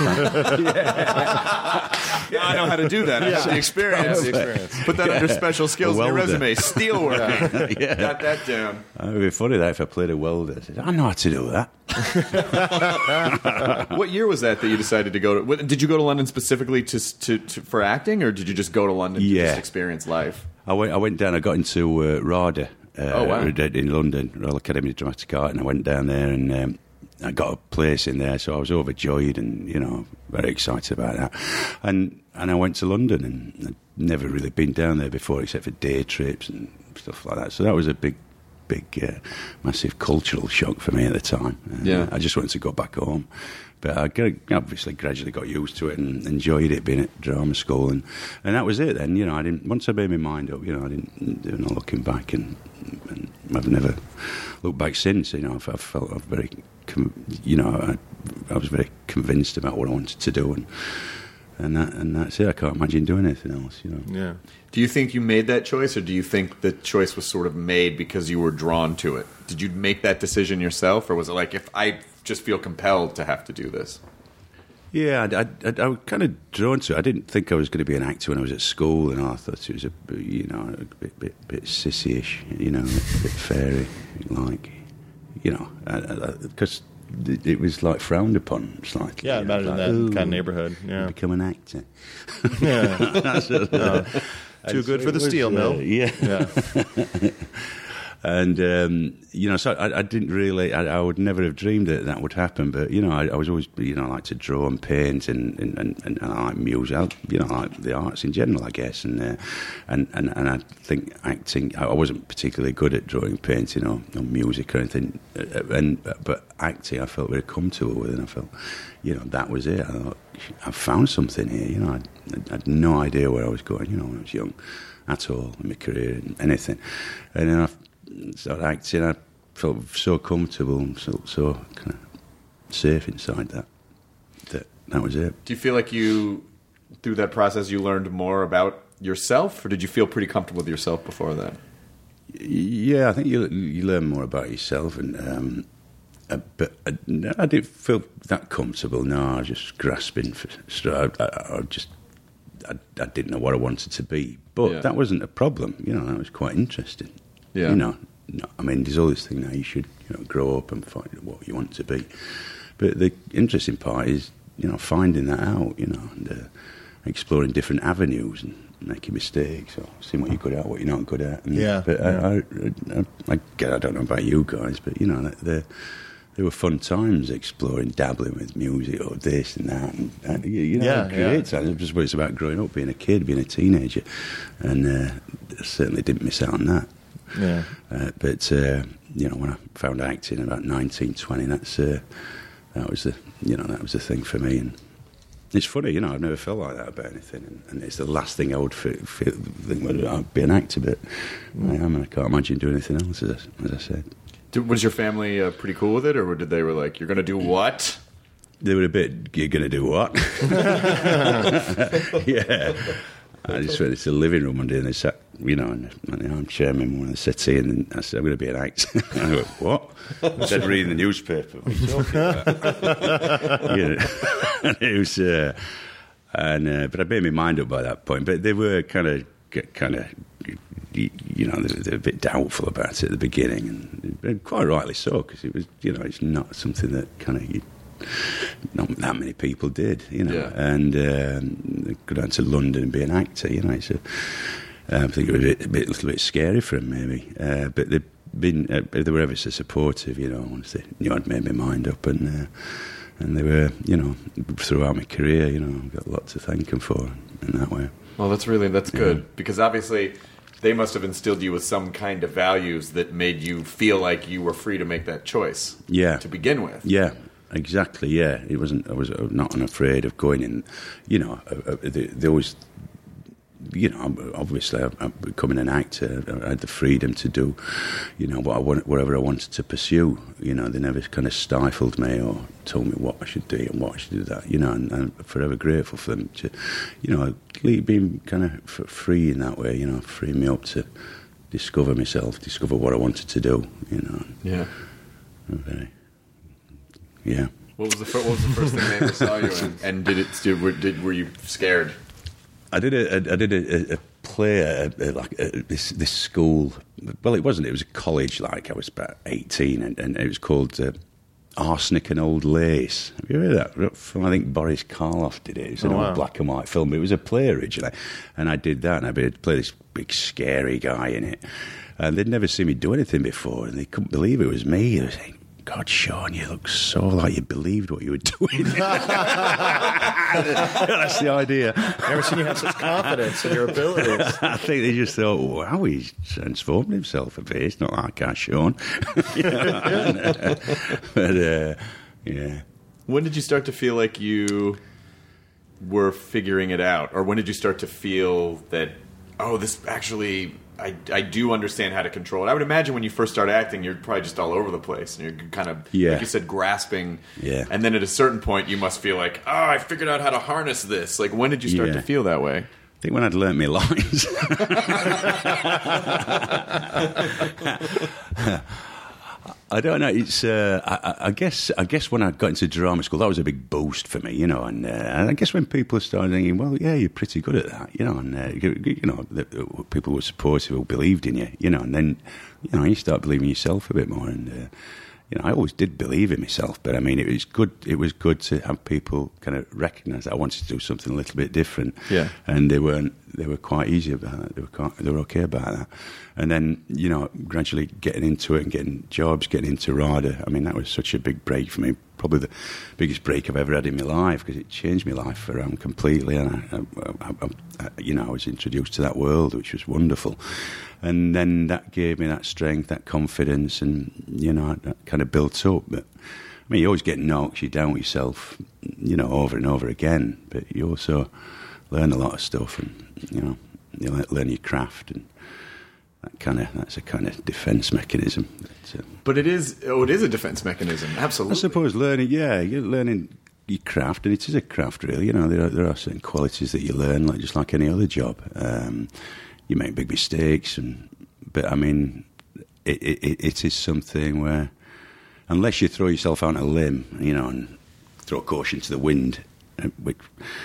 Yeah, I know how to do that. I have the experience. The experience. Put that under special skills in your welder. resume. Steelworking. Yeah. Got that down. It would be funny that if I played a welder, I said, I know how to do that. What year was that that you decided to go to? What, did you go to London specifically to, to, to for acting, or did you just go to London to Yeah. just experience life? I went, I went down, I got into uh, RADA uh, Oh, wow. in London, Royal Academy of Dramatic Art, and I went down there and um, I got a place in there, so I was overjoyed and, you know, very excited about that. And and I went to London, and I'd never really been down there before except for day trips and stuff like that. So that was a big, big, uh, massive cultural shock for me at the time. Uh, Yeah. I just wanted to go back home. But I gra- obviously gradually got used to it and enjoyed it being at drama school, and, and that was it. Then, you know, I didn't. Once I made my mind up, you know, I didn't do no looking back, and, and I've never looked back since. You know, I've, I've felt I've very, com- you know, I, I was very convinced about what I wanted to do, and and that and that's it. I can't imagine doing anything else. You know. Yeah. Do you think you made that choice, or do you think the choice was sort of made because you were drawn to it? Did you make that decision yourself, or was it like, if I just feel compelled to have to do this? Yeah, I, I, I, I was kind of drawn to it. I didn't think I was going to be an actor when I was at school, and I thought it was a, you know, a bit, bit, bit sissy-ish, you know, a bit fairy, like, you know, because it, it was like frowned upon slightly. Yeah, you know, imagine like, that "Ooh, kind of neighborhood. Yeah. become an actor. Yeah. That's what- No. and Too good so for it the was, steel uh, mill. Yeah. Yeah. And, um, you know, so I, I didn't really, I, I would never have dreamed that that would happen. But, you know, I, I was always, you know, I like to draw and paint and, and, and, and I like music, I, you know, I like the arts in general, I guess. And uh, and, and and I think acting, I wasn't particularly good at drawing, painting or, or music or anything. And But acting, I felt very comfortable with, and I felt, you know, that was it. I thought, I found something here, you know, I, I had no idea where I was going, you know, when I was young at all in my career and anything. And then I started acting, I felt so comfortable and so, so kind of safe inside that, that that was it. Do you feel like you, through that process, you learned more about yourself, or did you feel pretty comfortable with yourself before that? Yeah, I think you you learn more about yourself, and um, uh, but I, I didn't feel that comfortable. No, I was just grasping for straw. I, I, I just I, I didn't know what I wanted to be, but Yeah. that wasn't a problem. You know, that was quite interesting. Yeah. You know, no, I mean, there's all this thing now. You should, you know, grow up and find what you want to be. But the interesting part is, you know, finding that out. You know, and uh, exploring different avenues and making mistakes or seeing what you're good at, what you're not good at. And, Yeah, But yeah. I, I, I, I, I don't know about you guys, but you know, they they were fun times exploring, dabbling with music or this and that, and, and you, you know, Yeah, create yeah. times. It was just about growing up, being a kid, being a teenager, and uh, I certainly didn't miss out on that. Yeah. Uh, but uh, you know, when I found acting about nineteen, twenty, that's uh, that was the you know that was the thing for me. And it's funny, you know, I've never felt like that about anything, and, and it's the last thing I would feel, feel, think would I'd be an actor, but mm. I am, and I can't imagine doing anything else. As I, as I said, did, was your family uh, pretty cool with it, or did they were like, "You're going to do what"? They were a bit, "You're going to do what?" Yeah. I just went into the living room one day and they sat, you know, and, and I'm chairman one of the settee, and I said, "I'm going to be an actor." And I went, "What?" I said, "Reading the newspaper." What are you talking about? You know, and it was, uh, and uh, but I made my mind up by that point. But they were kind of, kind of, you know, they were a bit doubtful about it at the beginning, and quite rightly so, because it was, you know, it's not something that kind of you. Not that many people did, you know, yeah. and um, go down to London and be an actor, you know. It's a, I think it was a, bit, a, bit, a little bit scary for them, maybe, uh, but they've been, uh, they were ever so supportive, you know. Once they knew I'd made my mind up, and uh, and they were, you know, throughout my career, you know, I've got a lot to thank them for in that way. Well, that's really that's good yeah. because obviously they must have instilled you with some kind of values that made you feel like you were free to make that choice. Yeah, to begin with. Yeah. Exactly, yeah. It wasn't. I was not unafraid of going in. You know, they, they always. You know, obviously, I'm becoming an actor. I had the freedom to do, you know, what I want, whatever I wanted to pursue. You know, they never kind of stifled me or told me what I should do and what I should do that. You know, and I'm forever grateful for them to, you know, being kind of free in that way. You know, freeing me up to discover myself, discover what I wanted to do. You know. Yeah. I'm very. Yeah. What was the fir- what was the first thing they ever saw you in? And did it? Did, were, did, were you scared? I did a, I did a, a play at a, like a, this this school. Well, it wasn't. It was a college. Like I was about eighteen, and, and it was called uh, Arsenic and Old Lace. Have you heard that? From, I think Boris Karloff did it. It was an oh, old wow. black and white film. It was a play originally, and I did that. And I played this big scary guy in it, and they'd never seen me do anything before, and they couldn't believe it was me. They were saying, "God, Sean, you look so like you believed what you were doing." That's the idea. Never seen you have such confidence in your abilities. I think they just thought, "Wow, he's transformed himself a bit. It's not like our Sean." You know? and, uh, but uh, yeah. When did you start to feel like you were figuring it out, or when did you start to feel that, oh, this actually? I, I do understand how to control it. I would imagine when you first start acting, you're probably just all over the place, and you're kind of, yeah. like you said, grasping. Yeah. And then at a certain point, you must feel like, oh, I figured out how to harness this. Like, when did you start yeah. to feel that way? I think when I'd learnt my lines. I don't know. It's. Uh, I, I guess. I guess when I got into drama school, that was a big boost for me, you know. And, uh, and I guess when people started thinking, "Well, yeah, you're pretty good at that," you know, and uh, you, you know, the, the, people were supportive, who believed in you, you know, and then, you know, you start believing yourself a bit more. And uh, you know, I always did believe in myself, but I mean, it was good. It was good to have people kind of recognise that I wanted to do something a little bit different. Yeah. And they weren't. They were quite easy about that. They were quite, they were okay about that. And then, you know, gradually getting into it and getting jobs, getting into RADA. I mean, that was such a big break for me. Probably the biggest break I've ever had in my life, because it changed my life around completely. And I, I, I, I, you know, I was introduced to that world, which was wonderful. And then that gave me that strength, that confidence, and you know, that kind of built up. But I mean, you always get knocks, you doubt yourself, you know, over and over again. But you also learn a lot of stuff, and you know, you learn your craft, and that kind of that's a kind of defence mechanism. But, uh, but it is. Oh, it is a defence mechanism. Absolutely. I suppose learning. Yeah, you're learning your craft, and it is a craft, really. You know, there are, there are certain qualities that you learn, like just like any other job. Um, you make big mistakes, and but I mean, it, it, it is something where, unless you throw yourself out on a limb, you know, and throw caution to the wind, which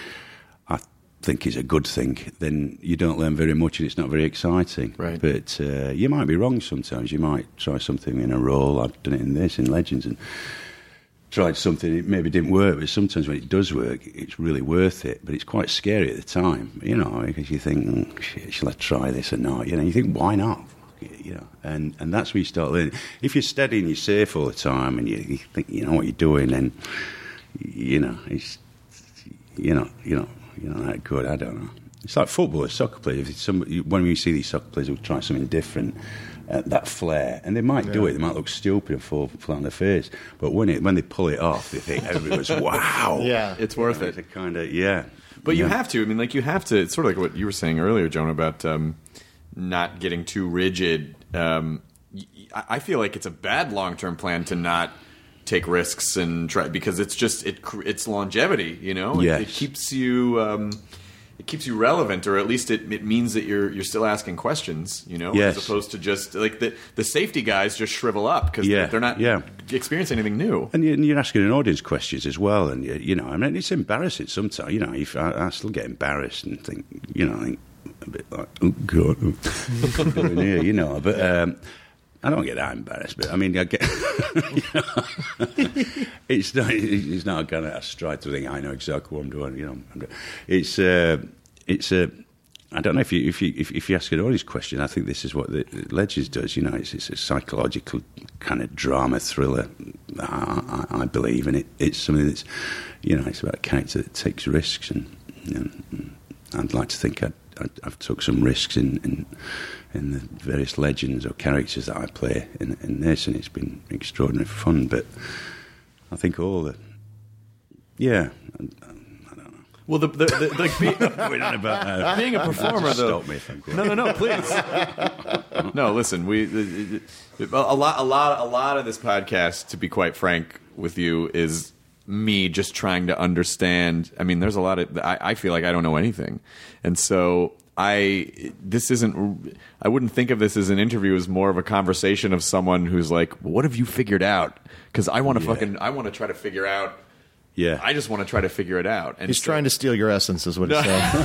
I think is a good thing, then you don't learn very much, and it's not very exciting. Right. But uh, you might be wrong sometimes. You might try something in a role. I've done it in this, in Legends, and tried something, it maybe didn't work, but sometimes when it does work, it's really worth it. But it's quite scary at the time, you know, because you think, mm, shit, shall I try this or not? You know, you think, why not? You know, and, and that's where you start learning. If you're steady and you're safe all the time, and you, you think you know what you're doing, then you know it's you know you know you're not that good. I don't know. It's like football or soccer players. If it's some, when you see these soccer players who try something different, uh, that flair, and they might yeah. do it. They might look stupid and fall flat on their face, but when it when they pull it off, they think everybody's wow. Yeah, it's worth you know, it. It's kind of yeah. But yeah. you have to. I mean, like you have to. It's sort of like what you were saying earlier, Jonah, about um, not getting too rigid. Um, I feel like it's a bad long-term plan to not take risks and try, because it's just it it's longevity. You know, yes. it, it keeps you. Um, It keeps you relevant, or at least it, it means that you're you're still asking questions, you know, yes. as opposed to just like the the safety guys just shrivel up because yeah. they're, they're not yeah. experiencing anything new. And you're asking an audience questions as well, and you, you know, I mean, it's embarrassing sometimes. You know, if I, I still get embarrassed and think, you know, I think a bit like, oh god, oh, going here, you know, but. Um, I don't get that embarrassed, but I mean, I get. You know, it's not. It's not kind of a stride to think I know exactly what I'm doing. You know, it's. Uh, it's a. Uh, I don't know if you if you if, if you ask an audience question. I think this is what the Ledgers does. You know, it's, it's a psychological kind of drama thriller. I, I, I believe, and it, it's something that's, you know, it's about a character that takes risks, and, you know, I'd like to think I'd, I'd, I've took some risks in. in in the various legends or characters that I play in, in this, and it's been extraordinary fun. But I think all the, yeah, I, I don't know. Well, the, the, the like being, We're not about, uh, being a performer, though. Stop me if I'm good. No, no, no, please. No, listen, we a lot, a lot, a lot of this podcast, to be quite frank with you, is me just trying to understand. I mean, there's a lot of. I, I feel like I don't know anything, and so. I this isn't. I wouldn't think of this as an interview as more of a conversation of someone who's like, "What have you figured out?" Because I want to yeah. fucking. I want to try to figure out. Yeah. I just want to try to figure it out. And he's so, trying to steal your essence, is what he's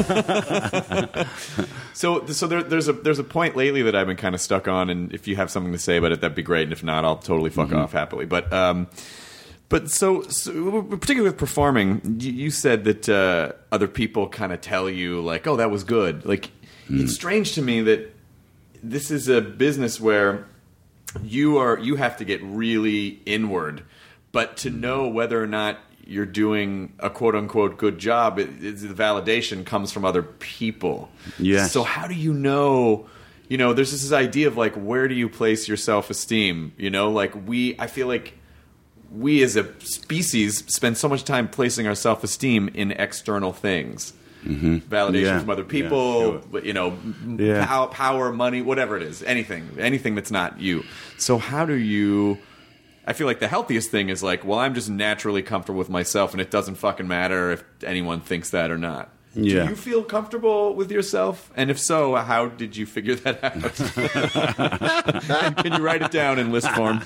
saying. so, so there, there's a there's a point lately that I've been kind of stuck on, and if you have something to say about it, that'd be great. And if not, I'll totally fuck mm-hmm. off happily. But. Um, But so, so, particularly with performing, you, you said that uh, other people kind of tell you, like, oh, that was good. Like, mm. it's strange to me that this is a business where you are you have to get really inward. But to know whether or not you're doing a quote-unquote good job, it, it, the validation comes from other people. Yes. So how do you know... You know, there's this idea of, like, where do you place your self-esteem? You know, like, we... I feel like... we as a species spend so much time placing our self-esteem in external things. Mm-hmm. Validation yeah. from other people, yeah, sure. you know, yeah. pow- power, money, whatever it is, anything, anything that's not you. So how do you... I feel like the healthiest thing is like, well, I'm just naturally comfortable with myself and it doesn't fucking matter if anyone thinks that or not. Yeah. Do you feel comfortable with yourself? And if so, how did you figure that out? Can you write it down in list form?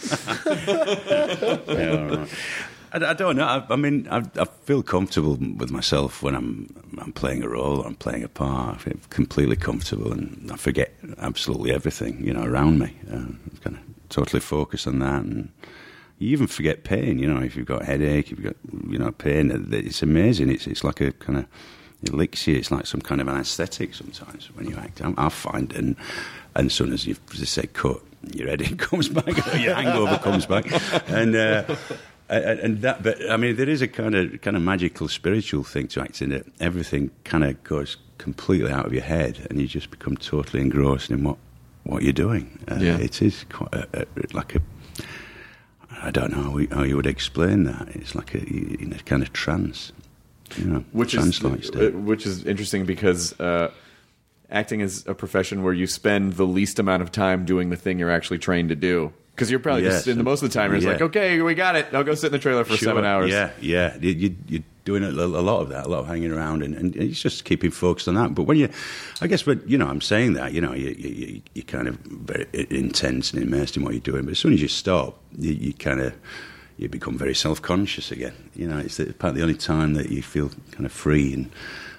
yeah, I, I don't know. I, I mean, I, I feel comfortable with myself when I'm I'm playing a role or I'm playing a part. I feel completely comfortable, and I forget absolutely everything, you know, around me. Uh, kind of totally focus on that, and you even forget pain. You know, if you've got a headache, if you've got you know pain, it's amazing. It's it's like a kind of It licks you. It's like some kind of anaesthetic sometimes when you act. I, I find, and and as soon as you say cut, your headache comes back, or your hangover comes back, and uh, and, and that. But I mean, there is a kind of kind of magical, spiritual thing to acting that everything kind of goes completely out of your head, and you just become totally engrossed in what what you're doing. Uh, yeah. It is quite a, a, like a. I don't know how, we, how you would explain that. It's like a in a kind of trance. You know, which is uh, which is interesting because uh, acting is a profession where you spend the least amount of time doing the thing you're actually trained to do. Because you're probably yes. just, in the most of the time, you're yeah. like, okay, we got it. I'll go sit in the trailer for sure. seven hours. Yeah, yeah. You, you're doing a, a lot of that, a lot of hanging around, and, and it's just keeping focused on that. But when you, I guess, when, you know, I'm saying that, you know, you, you, you're kind of very intense and immersed in what you're doing. But as soon as you stop, you, you kind of... you become very self-conscious again. You know, it's about the only time that you feel kind of free and,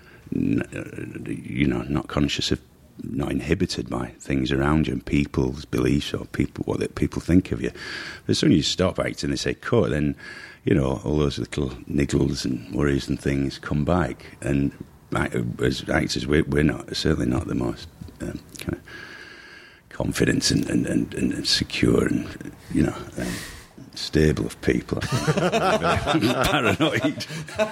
you know, not conscious of, not inhibited by things around you and people's beliefs or people what people think of you. But as soon as you stop acting, they say cut, then, you know, all those little niggles and worries and things come back. And as actors, we're, we're not certainly not the most um, kind of confident and, and, and, and secure and, you know... Um, stable of people. I think. Paranoid.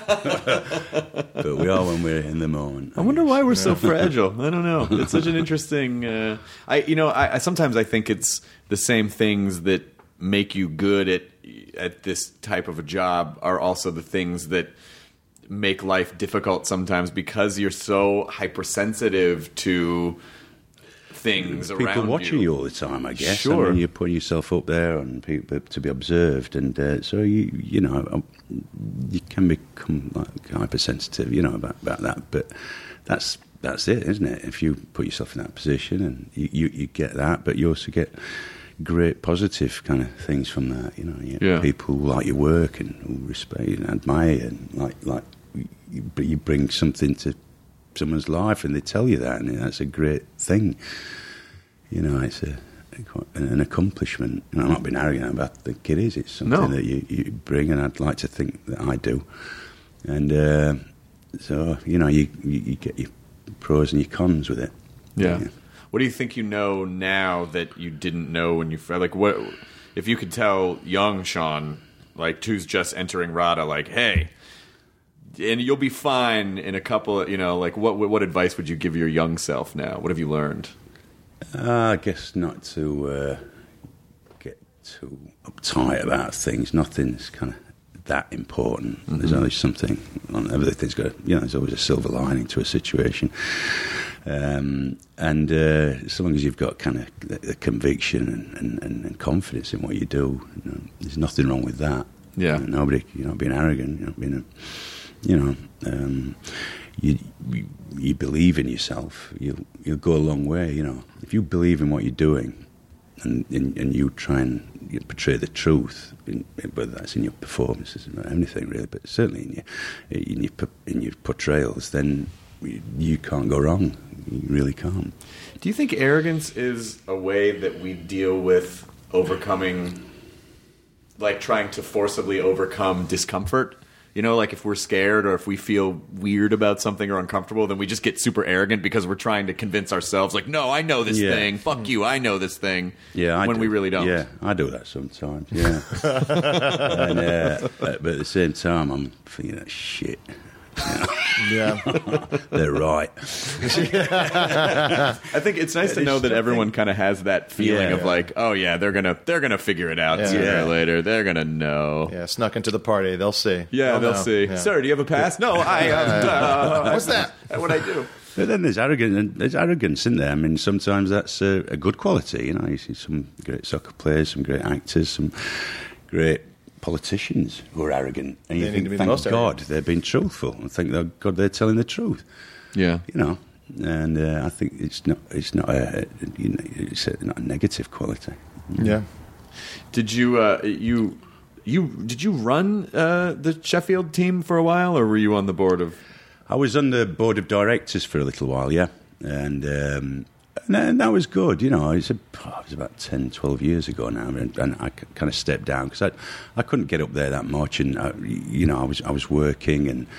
But we are when we're in the moment. I wonder why we're so fragile. I don't know. It's such an interesting. Uh, I you know I, I sometimes I think it's the same things that make you good at at this type of a job are also the things that make life difficult sometimes because you're so hypersensitive to things people around watching you. you all the time, I guess. Sure. I mean, you're putting yourself up there and people to be observed, and uh, so you you know you can become like hypersensitive, you know, about, about that. But that's that's it, isn't it? If you put yourself in that position, and you, you, you get that, but you also get great positive kind of things from that. You know, you Yeah. people who like your work and who respect you and admire you, and like like you, but you bring something to someone's life and they tell you that, and that's a great thing. You know, it's a, an accomplishment. And I'm not being arrogant about it, I think it is. It's something No. that you, you bring, and I'd like to think that I do. And uh, so, you know, you, you, you get your pros and your cons with it. Yeah. What do you think you know now that you didn't know when you like? What if you could tell young Sean, like who's just entering RADA, like, hey, and you'll be fine in a couple of, you know, like what what advice would you give your young self now? What have you learned? Uh, I guess not to uh, get too uptight about things. Nothing's kind of that important. Mm-hmm. There's always something. Everything's got, you know, there's always a silver lining to a situation. Um, and uh, as long as you've got kind of the, the conviction and, and, and confidence in what you do, you know, there's nothing wrong with that. Yeah. You know, nobody, you're not being arrogant. You're not being a, you know, um, you, you you believe in yourself. You'll you'll go a long way. You know, if you believe in what you're doing, and and, and you try and you portray the truth, in, whether that's in your performances or anything really, but certainly in your in your in your portrayals, then you can't go wrong. You really can't. Do you think arrogance is a way that we deal with overcoming, like trying to forcibly overcome discomfort? You know, like if we're scared or if we feel weird about something or uncomfortable, then we just get super arrogant because we're trying to convince ourselves, like, no, I know this Yeah. thing. Fuck you, I know this thing. Yeah, I when do. we really don't. Yeah, I do that sometimes. Yeah, and, uh, but at the same time, I'm thinking, oh, shit. Yeah. They're right. I think it's nice to know that everyone kind of has that feeling Yeah. of like, oh yeah, they're gonna they're gonna figure it out Yeah. sooner Yeah. or later. They're gonna know. Yeah, snuck into the party. They'll see. Yeah, they'll know. see. Yeah. Sir, do you have a pass? No, I. Uh, What's that? What I do? But then there's arrogance. There's arrogance in there. I mean, sometimes that's a, a good quality. You know, you see some great soccer players, some great actors, some great politicians who are arrogant, and you They need think, to be the thank most God, arrogant. they're being truthful, and think, oh, God, they're telling the truth. Yeah. You know, and uh, I think it's not. It's not a. You know, it's a, not a negative quality. Yeah. Did you uh, you you did you run uh, the Sheffield team for a while, or were you on the board of? I was on the board of directors for a little while, yeah, and um, and, and that was good. You know, it's a, oh, it was about ten, twelve years ago now, and, and I kind of stepped down because I I couldn't get up there that much, and I, you know, I was I was working, and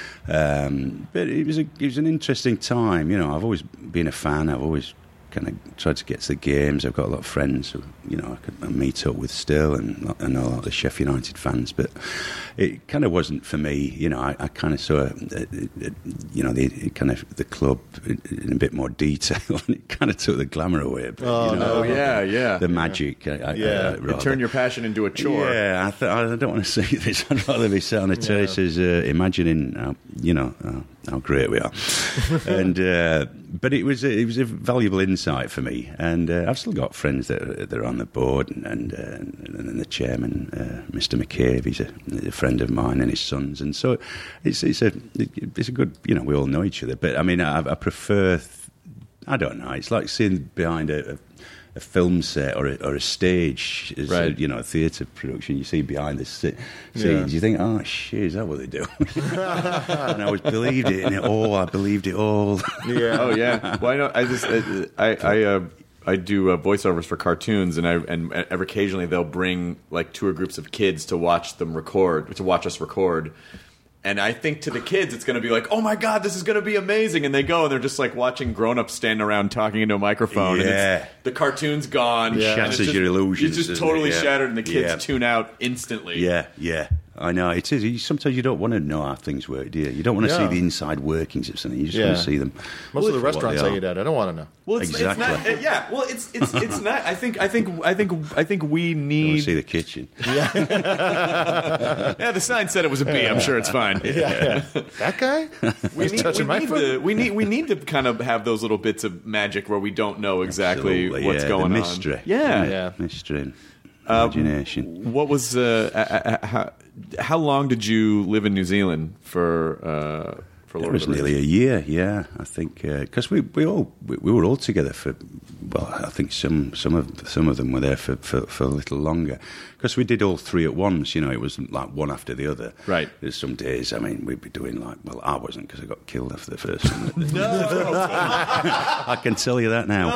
um, but it was a it was an interesting time. You know, I've always been a fan. I've always kind of tried to get to the games. I've got a lot of friends who, you know, I could meet up with still, and I know a lot of the Sheffield United fans, but it kind of wasn't for me. You know, I, I kind of saw, uh, uh, you know, the kind of the club in, in a bit more detail, and it kind of took the glamour away a bit. Oh, you know, Oh yeah, yeah. the magic. I, I, Yeah. uh, You rather. turn your passion into a chore. Yeah, I, th- I don't want to say this. I'd rather be sat on the terraces, uh, imagining, uh, you know, uh, how great we are. and uh, but it was a, it was a valuable insight for me, and uh, I've still got friends that are, that are on the board, and and, uh, and the chairman, uh, Mister McCabe, he's a, a friend of mine, and his sons, and so it's it's a it's a good, you know, we all know each other. But I mean, I, I prefer. I don't know. It's like seeing behind a. a a film set or a, or a stage, as Right. a, you know, a theatre production, you see behind the se- scenes, Yeah. you think, oh, shit, is that what they do? And I was believed it in it all. I believed it all. Yeah. Oh yeah. Well, I know. I just I I I, uh, I do uh, voiceovers for cartoons, and I and ever occasionally they'll bring like tour groups of kids to watch them record, to watch us record. And I think to the kids, it's going to be like, oh my God, this is going to be amazing. And they go and they're just like watching grown-ups stand around talking into a microphone. Yeah. And it's, the cartoon's gone. Yeah. And it's Shatters just, your illusions, It's just doesn't totally it? Yeah. shattered and the kids Yeah. tune out instantly. Yeah, yeah. I know, it is. You- Sometimes you don't want to know how things work, do you? You don't want to Yeah. see the inside workings of something. You just Yeah. want to see them. Most of the for what restaurants they I are. eat at, I don't want to know. Well, it's, Exactly. it's not. uh, yeah. Well, it's it's it's not. I think I think I think I think we You want need. to see the kitchen. Yeah, the sign said it was a B. I'm sure it's fine. That guy? We He's need, touching we, my need foot? to, we need we need to kind of have those little bits of magic where we don't know exactly Absolutely, what's yeah, going the on. mystery. Yeah. Yeah. Mystery and Um, imagination. What was uh, uh, uh, how, how long did you live in New Zealand for? Uh, for It Lord was of the nearly a Rings? year, yeah. I think because we we all we, we were all together for well, I think some some of some of them were there for, for, for a little longer because we did all three at once. You know, it wasn't like one after the other. Right. There's some days. I mean, we'd be doing like well, I wasn't because I got killed after the first one. I can tell you that now.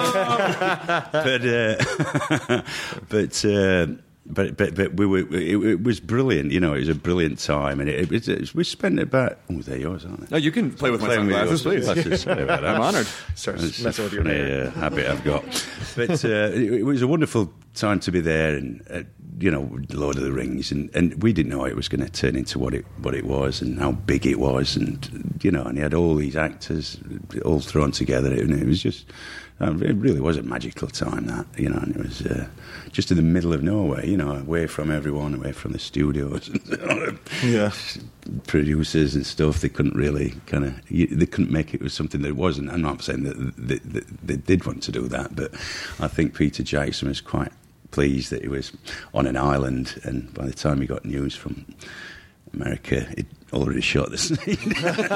but uh, but. Uh, But, but but we were it, it was brilliant, you know. It was a brilliant time, and it, it, it, we spent about oh, they're yours, aren't they? No, you can play with my Playing with sunglasses, your please. sunglasses, sorry about that. I'm honoured. Starts It's a messing with your funny, hair. uh, habit I've got. But uh, it, it was a wonderful time to be there, and uh, you know, Lord of the Rings, and, and we didn't know it was going to turn into what it what it was, and how big it was, and you know, and he had all these actors all thrown together, and it was just. Um, it really was a magical time, that, you know, and it was uh, just in the middle of nowhere, you know, away from everyone, away from the studios, and Yeah. producers and stuff. They couldn't really kind of, they couldn't make it was something that it wasn't. I'm not saying that they, they, they did want to do that, but I think Peter Jackson was quite pleased that he was on an island, and by the time he got news from America, it already shot the scene.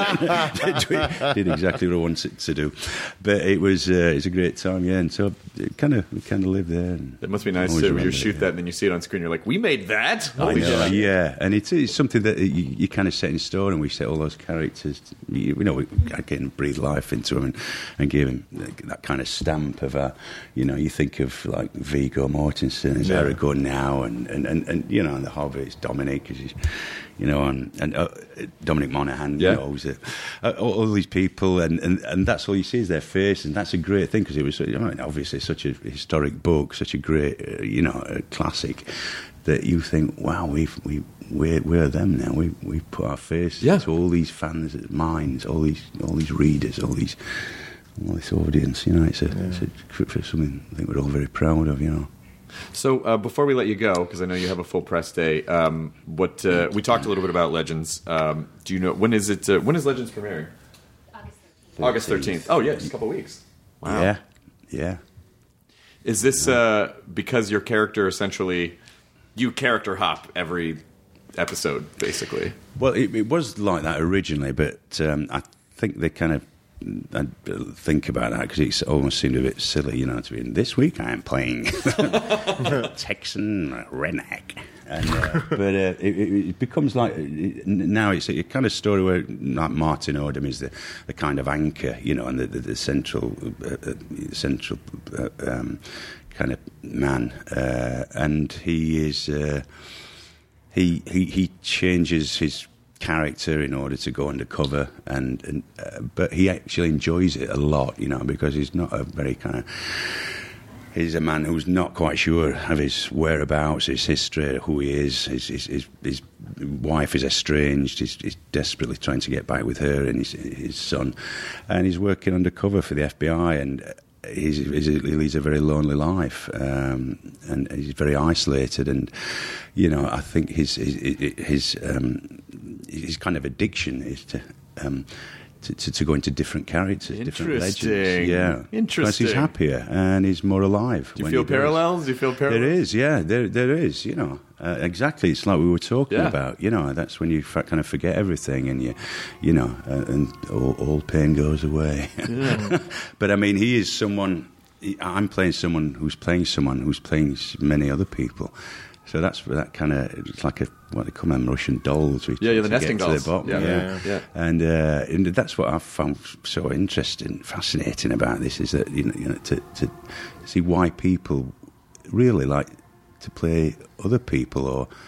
did, did exactly what I wanted to do, but it was uh, it's a great time, yeah. And so it kind of we kind of live there. And It must be nice always to you remember shoot it, that yeah. and then you see it on screen. You're like, we made that. I Holy know, shit. yeah, and it is something that you, you kind of set in stone, and we set all those characters. You, you know, we again breathed life into them and, and gave him that kind of stamp of a, you know, you think of like Viggo Mortensen as Yeah. Aragorn now, and, and, and, and you know, and the Hobbit is Dominic, because he's, you know, and, and uh, Dominic Monaghan, Yeah. you know, who's a, uh, all, all these people, and, and, and that's all you see is their face, and that's a great thing because it was, I mean, obviously such a historic book, such a great, uh, you know, a classic, that you think, wow, we've we we're, we're them now. We we put our faces Yeah. into all these fans' minds, all these all these readers, all these all this audience. You know, it's a, it's, a it's something I think we're all very proud of. You know. So uh, before we let you go, because I know you have a full press day, um, what uh, we talked a little bit about Legends. Um, do you know when is it? Uh, when is Legends premiering? August thirteenth. Oh, yeah, just a couple of weeks. Wow. Yeah, yeah. Is this uh, because your character essentially you character hop every episode, basically? Well, it, it was like that originally, but um, I think they kind of I think about that because it almost seemed a bit silly, you know, to be in this week I am playing Texan Renak. And, uh, but uh, it, it becomes like it, now it's a kind of story where like Martin Odom is the, the kind of anchor, you know, and the, the, the central uh, uh, central uh, um, kind of man, uh, and he is uh, he, he he changes his character in order to go undercover, and, and uh, but he actually enjoys it a lot, you know, because he's not a very kind of. He's a man who's not quite sure of his whereabouts, his history, who he is. His, his, his, his wife is estranged. He's, he's desperately trying to get back with her and his, his son. And he's working undercover for the F B I, and he's, he's, he leads a very lonely life. Um, and he's very isolated. And, you know, I think his, his, his, um, his kind of addiction is to... Um, To, to, to go into different characters, different legends. Interesting. Yeah. Interesting. Because he's happier and he's more alive. Do you when feel he does. parallels? Do you feel parallels? There is, yeah. There, there is, you know. Uh, exactly. It's like we were talking Yeah. about, you know. That's when you f- kind of forget everything and you, you know, uh, and all, all pain goes away. Yeah. But I mean, he is someone, he, I'm playing someone who's playing someone who's playing s- many other people. So that's that kind of, it's like a, what they call them, Russian dolls. We Yeah, yeah, the to nesting get dolls. To the bottom, Yeah, yeah. yeah, yeah. And, uh, and that's what I've found so interesting, fascinating about this, is that, you know, you know to, to see why people really like to play other people, or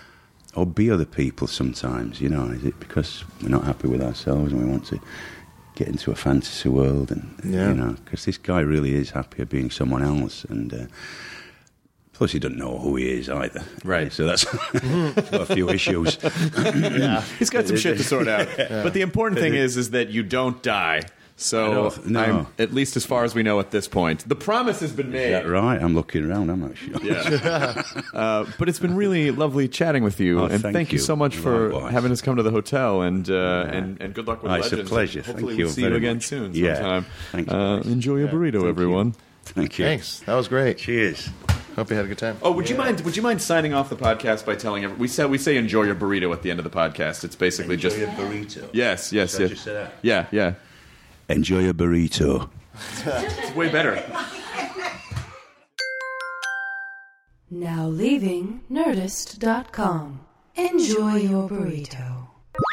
or be other people sometimes, you know? Is it because we're not happy with ourselves and we want to get into a fantasy world? And, Yeah. you know, because this guy really is happier being someone else. And uh, plus he doesn't know who he is either. Right. So that's got a few issues. Yeah. He's got some shit to sort out. But the important thing is, is that you don't die. So, I don't- no. I'm, at least as far as we know at this point, the promise has been made. Is that right? I'm looking around, I'm not sure. Yeah. uh, but it's been really lovely chatting with you, Oh, and thank thank you you. so much for Likewise. having us come to the hotel, and uh, and and good luck with Oh, it's a Legends. pleasure. Hopefully Thank we'll you see you very again much. soon Yeah. sometime. Thank you, Uh, guys. enjoy your Yeah, burrito, thank you. everyone. Thank you. Thanks. That was great. Cheers. Hope you had a good time. Oh, would you mind? Would you mind signing off the podcast by telling every, we say we say enjoy your burrito at the end of the podcast? It's basically Enjoy just your burrito. yes, yes, Should I yes. just say that? Yeah, yeah. Enjoy your burrito. It's way better. Now leaving Nerdist dot com. Enjoy your burrito.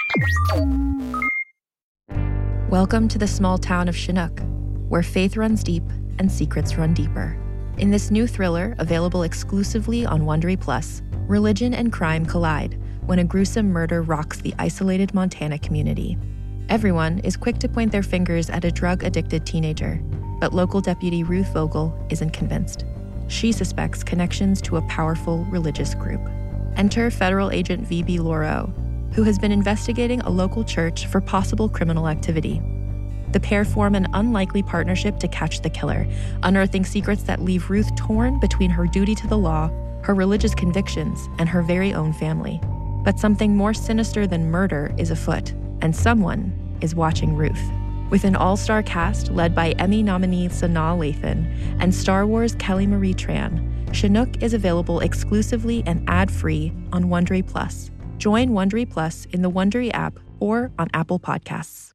Welcome to the small town of Chinook, where faith runs deep and secrets run deeper. In this new thriller, available exclusively on Wondery Plus, religion and crime collide when a gruesome murder rocks the isolated Montana community. Everyone is quick to point their fingers at a drug-addicted teenager, but local deputy Ruth Vogel isn't convinced. She suspects connections to a powerful religious group. Enter federal agent V B Lauro, who has been investigating a local church for possible criminal activity. The pair form an unlikely partnership to catch the killer, unearthing secrets that leave Ruth torn between her duty to the law, her religious convictions, and her very own family. But something more sinister than murder is afoot, and someone is watching Ruth. With an all-star cast led by Emmy nominee Sanaa Lathan and Star Wars Kelly Marie Tran, Chinook is available exclusively and ad-free on Wondery Plus. Join Wondery Plus in the Wondery app or on Apple Podcasts.